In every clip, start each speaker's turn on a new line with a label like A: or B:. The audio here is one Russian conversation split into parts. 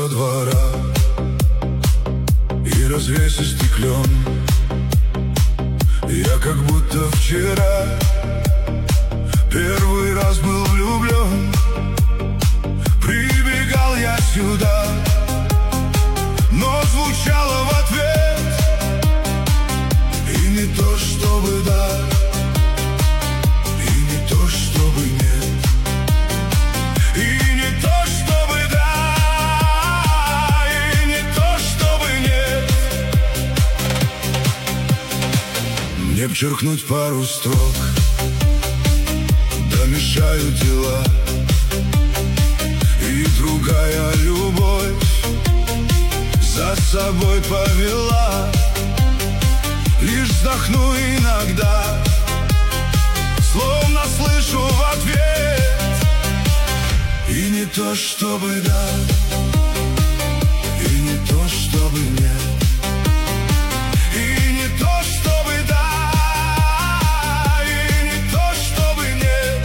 A: со двора и развесистый клен. Я как будто вчера первый раз был влюблен. Прибегал я сюда, но звучало в ответ и не то чтобы да, и не то чтобы нет, и не то чтобы да, и не то чтобы нет. Мне б черкнуть пару строк, да мешают дела, и другая любовь за собой повела. Лишь вздохну иногда, словно слышу в ответ и не то чтобы да, и не то чтобы нет, и не то чтобы да, и не то чтобы нет.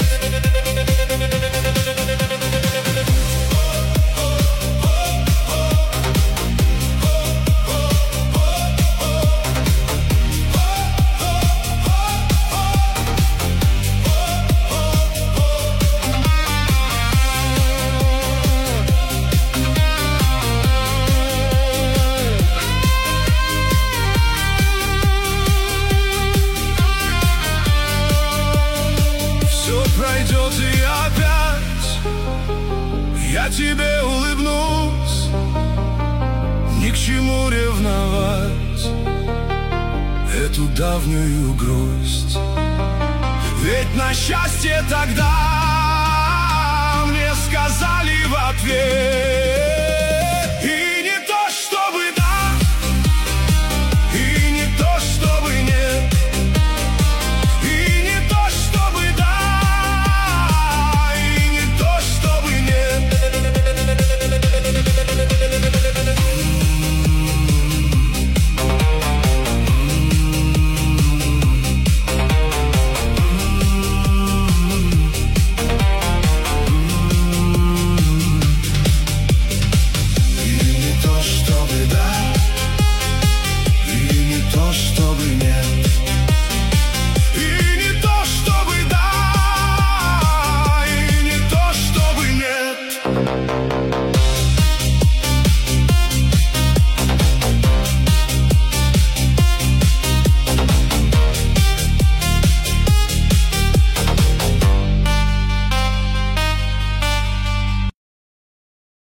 A: Пройдет и опять я тебе улыбнусь. Ни к чему ревновать эту давнюю грусть, ведь на счастье тогда мне сказали в ответ.